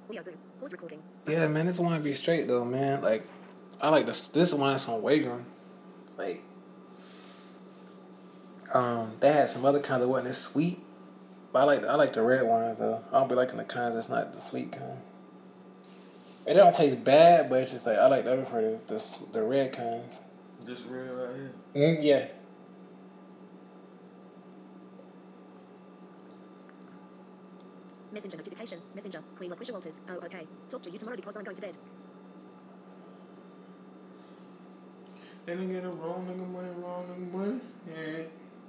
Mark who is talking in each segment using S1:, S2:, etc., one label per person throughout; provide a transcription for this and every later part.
S1: Yeah, man, this one be straight though, man. Like, I like this one that's on Wagram. Like, they had some other kinds that wasn't as sweet, but I like the red ones though. I don't be liking the kinds that's not the sweet kind. It don't taste bad, but it's just like I like the other part of the red kinds.
S2: This red right here.
S1: Yeah.
S3: Messenger notification. Messenger. Queen Lucretia Walters. Oh, okay. Talk to you tomorrow because I'm going to bed.
S2: They didn't get a wrong nigga money. Yeah.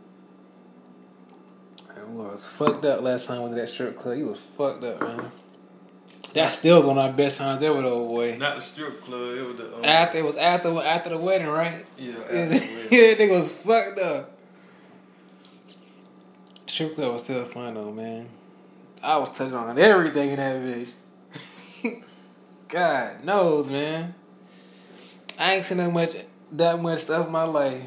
S1: I was fucked up last time with that strip club. You was fucked up, man. That still was one of our best times ever, though, boy.
S2: Not the strip club. It was the
S1: after the wedding, right?
S2: Yeah, after the wedding.
S1: Yeah, nigga was fucked up. Strip club was still fun though, man. I was touching on everything in that bitch. God knows, man. I ain't seen that much stuff in my life.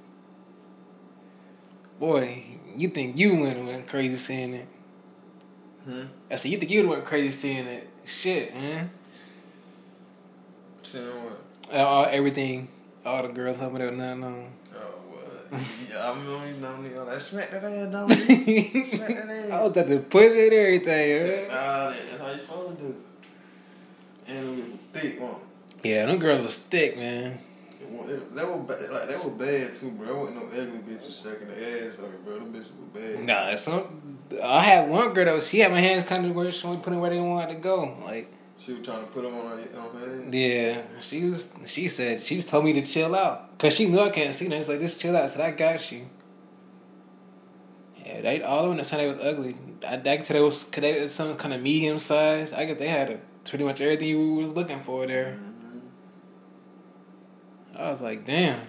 S1: Boy, you think you went crazy seeing it? I said, you think you went crazy seeing it? Shit, man.
S2: Seeing what?
S1: Everything, all the girls helping there, nothing on.
S2: Oh, what? Yeah, I'm on that. Smack that ass, don't you? Smack that ass.
S1: I was at the pussy and everything, man.
S2: Nah, that's how you supposed to do. And it was thick one.
S1: Yeah, them girls was thick, man.
S2: They were bad, like they were bad too, bro. There wasn't no ugly bitches shaking their ass on me, bro. Them bitches were bad.
S1: Nah, I had one girl she had my hands kind of where she wanted to put them where they wanted to go. Like,
S2: she was trying to put them on her head.
S1: Yeah, she said she just told me to chill out because she knew I can't see nothing. It's like, just chill out. I said, I got you. Yeah, all of them that said they was ugly. I could tell they was some kind of medium size. I guess they had pretty much everything we was looking for there.
S2: Mm-hmm.
S1: I was like, damn.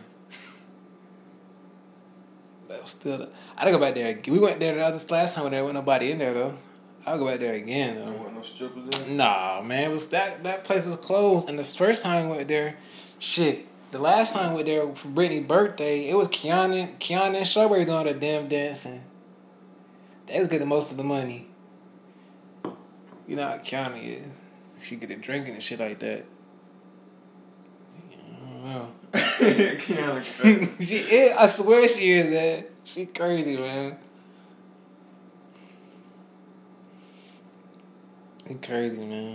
S1: That was still. I didn't go back there. We went there last time when there wasn't nobody in there though. I'll go back there again though.
S2: There wasn't no strippers there?
S1: Nah, man, it was that place was closed. And the first time we went there, shit. The last time we went there for Brittany's birthday, it was Kiana and Strawberry doing the damn dancing. They was getting most of the money. You know how Kiana is. She get a drinking and shit like that. I don't know.
S2: Kiana crazy.
S1: She is. I swear she is, man. She crazy, man. She crazy, man.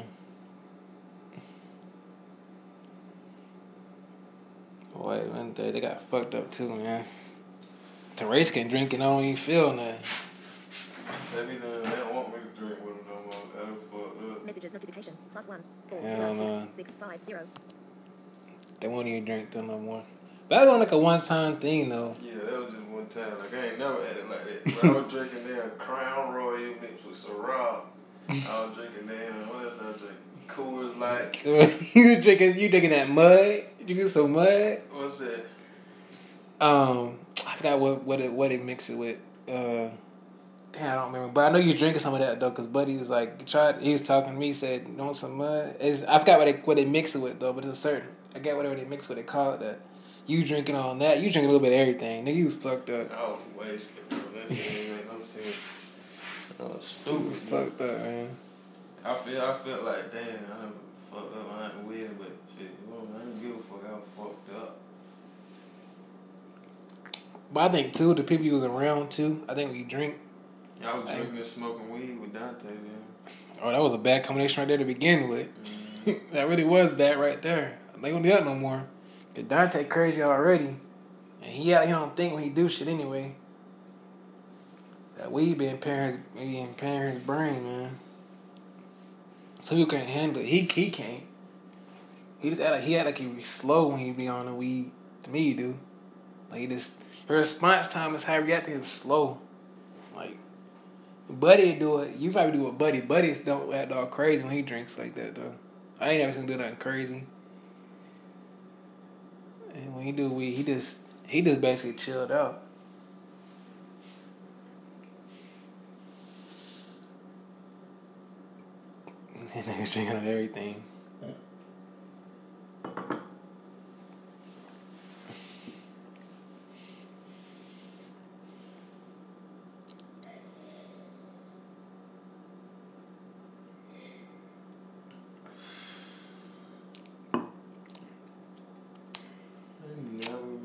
S1: Boy, one day they got fucked up too, man. Therese can drink and I don't even feel nothing.
S2: They don't want me to drink with them no more. That was fucked up.
S3: Messages notification. +1
S1: Hell
S3: 4
S1: no.
S3: 6 650.
S1: They won't even drink them no more. But that was like a one-time thing, though.
S2: Yeah, that was just one time. Like, I ain't never had it like that. When I was drinking damn Crown Royal mixed with Syrah. I was drinking damn, what else I was drinking? Coors Light.
S1: you drinking that mud? You drinking some mud?
S2: What's that?
S1: I forgot what it mixed it with. Damn, I don't remember. But I know you drinking some of that though, cause Buddy was like, he was talking to me, said, "You want some mud?" I forgot what they mix it with though, but it's a certain. I get whatever they mix with. They call it that. You drinking on that? You drinking a little bit of everything. Nigga, you was fucked up.
S2: I was wasted, bro. That shit ain't make no sense. I was stupid.
S1: Fucked up, man.
S2: I felt like, damn, I done fucked up. I ain't weird, but shit, I didn't give a fuck. I was fucked up.
S1: But I think too, the people you was around too. I think we drink.
S2: I was drinking and smoking weed with Dante then.
S1: Oh, that was a bad combination right there to begin with.
S2: Mm-hmm.
S1: That really was bad right there. They don't do that no more. Cause Dante crazy already, and he don't think when he do shit anyway. That weed be impairing his brain, man. So you can't handle it. He can't. He act like he be slow when he be on the weed. To me, he do. Like he just her response time is how he reacting is slow. Like Buddy do it. You probably do what Buddy. Buddy don't act all crazy when he drinks like that though. I ain't never seen him do nothing crazy. And when he do weed, he just basically chilled out. And niggas drinking on everything.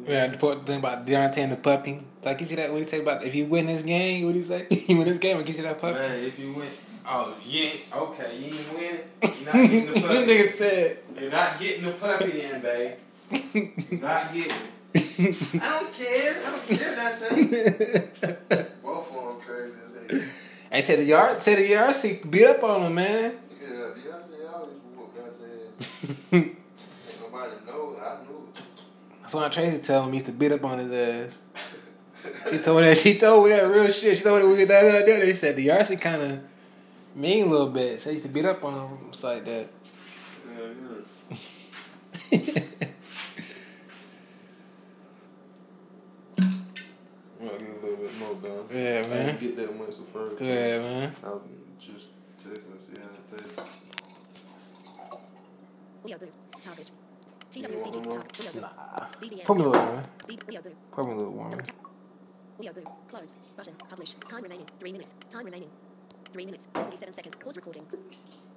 S1: Yeah, the thing about Deontay and the puppy. Like, you see that? What he say about if you win this game? What he say? You win this game, I get you that puppy.
S2: Man, if you win, oh, you ain't win it. You're not getting the
S1: That
S2: puppy.
S1: nigga said.
S2: You're not getting the puppy then, babe. You're not getting it. I don't care. That's it. Both of them crazy as hell.
S1: I said the RC beat up on him, man.
S2: Yeah, they always whoop that ass. Ain't nobody know. I knew it.
S1: That's why Tracy tell him he used to beat up on his ass. She told me that real shit. She told me we that. They said the RC kind of mean a little bit. So he used to beat up on him. It's like that.
S2: Yeah. I'm gonna get a little bit more done.
S1: Yeah, man.
S2: I didn't get that much the first time.
S1: Yeah, man.
S2: I was just testing to see how it tastes.
S3: Leo Boo. Target.
S2: You
S3: TWCD.
S2: want more?
S3: Target. Leo Boo.
S1: Nah.
S3: BBM.
S1: Put me a little, man.
S3: Leo Boo.
S1: Put me a little warmer.
S3: Double tap. Leo Boo. Close. Button. Publish. Time remaining. 3 minutes. Time remaining. 3 minutes. 47 seconds. Pause recording.